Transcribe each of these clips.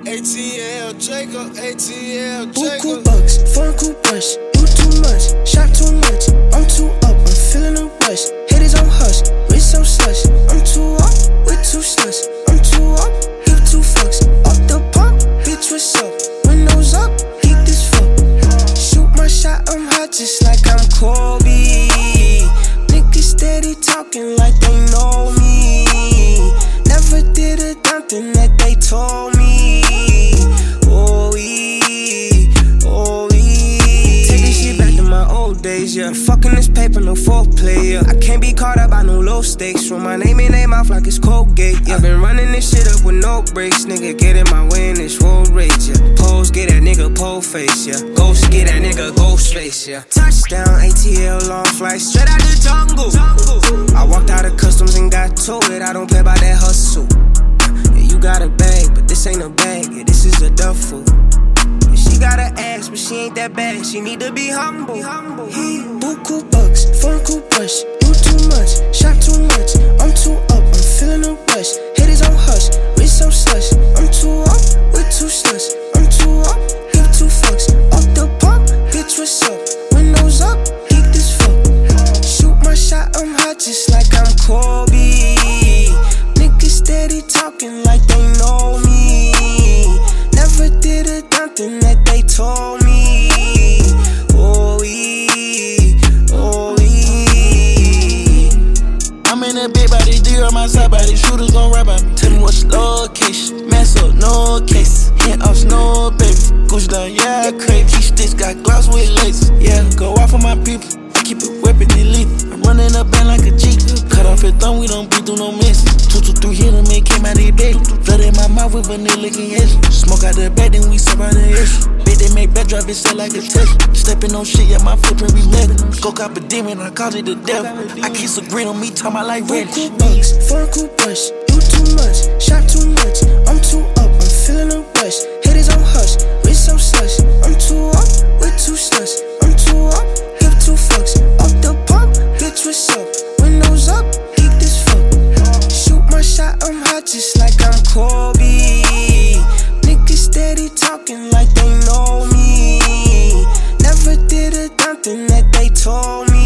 ATL Jacob, ATL Jacob. Buku bucks, foreign cool brush. You too much, shot too much. I'm too up, I'm feeling a rush. Haters on hush, wrist so slush. I'm too up, with two slush. I'm too up, give two fucks. Off the pump, bitch, what's up? Windows up, geek this fuck. Shoot my shot, I'm hot just like I'm Kobe. Niggas steady talking like they know me. Never did a damn thing that they told me. Days, yeah. Fucking this paper, no foreplay, yeah. I can't be caught up by no low stakes. Throw my name in their mouth like it's Colgate, yeah. I've been running this shit up with no brakes. Nigga, get in my way in this road rage, yeah. Pose, get that nigga pole face, yeah. Ghost, get that nigga ghost face, yeah. Touchdown, ATL, long flight, straight out the jungle. I walked out of customs and got told it. I don't play by that hustle. Yeah, you got a bag, but this ain't a bag, yeah. This is a duffel. She got an ass, but she ain't that bad. She need to be humble. Buku bucks, foreign cool brush. You too much, shot too much. I'm too up, I'm feeling a rush. Haters on hush, wrist so slush. I'm too up, with two slush. I'm too up, give two fucks. Off the pump, bitch, what's up? Windows up, geek this fuck. Shoot my shot, I'm hot just like I'm Kobe. Niggas steady talking like they know me. Never did a damn thing that they told me. I'm in that big body deal on my side body. Shooters gon' rap at me. Tell me what's location. Mess up, no cases. Hand off, no baby. Gucci down, yeah, crazy. These sticks got gloves with laces. Yeah, go off on my people. I keep it weapon elite. I'm running up band like a G. Cut off your thumb, we don't beat through no miss. 223 hit him and came out of the bed. Flood in my mouth with vanilla and edge. Smoke out the bed, then we sub out the edge. Bitch, they make bad drive, it sell like a test. Stepping on shit, yeah, my footprint be mega. Go cop a demon, I called it the devil. I keep some green on me, talk my like red. Buku bucks, foreign cool brush. You too much, shot too much. I'm too up, I'm feeling a rush. Haters on hush, wrist so slush. I'm too up, with two slush. I'm too up, give two fucks. Off the pump, bitch, what's up? Windows up, geek this fuck. Shoot my shot, I'm hot just like I'm Kobe. Niggas steady talking like they know me. Never did a damn thing that they told me.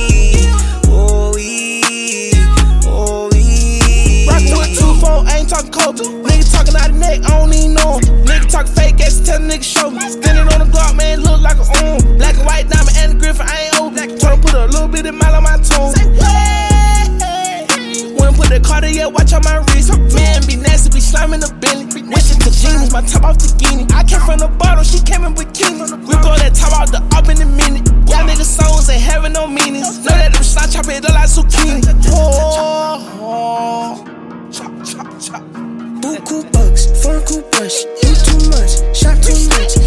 Rockin' with 2-4, I ain't talking cold. Nigga talking out the neck, I don't even know him. Nigga talking fake ass, tell the nigga show me. Standing on the Glock, man, look like a black and white diamond and the Griffin, I ain't old black. Tryna put a little bit of mile on my tone. Wouldn't put the Cartier watch on my wrist. Man, be nasty, be sliming the Bentley. Wishing to genius, my top off the guinea. I came from the bottom, she came in bikini. We go that top out the up in a minute. Y'all niggas songs ain't having no meanings. Know that them shots chop it up like zucchini. Buku bucks, foreign cool brush. You too much, shot too much.